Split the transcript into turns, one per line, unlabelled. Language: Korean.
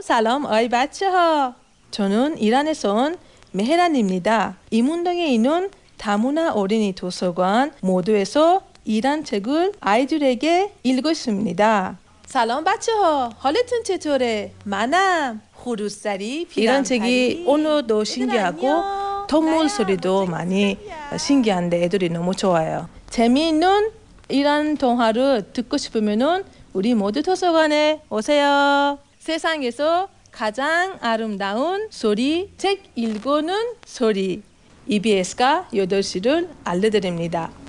سلام آی بچه ها. 저는 이란에서 온 메헤란입니다. 이 문동에 있는 다문화 어린이 도서관 모두에서 이란 책을 아이들에게 읽었습니다. سلام بچه ها. حالتون چطوره؟ منم. خروسری
이란 책이 언어도 신기하고 동물 소리도 많이 신기한데 애들이 너무 좋아요.
재미있는 이란 동화를 듣고 싶으면은 우리 모두 도서관에 오세요. 세상에서 가장 아름다운 소리, 책 읽어는 소리. EBS가 8시를 알려드립니다.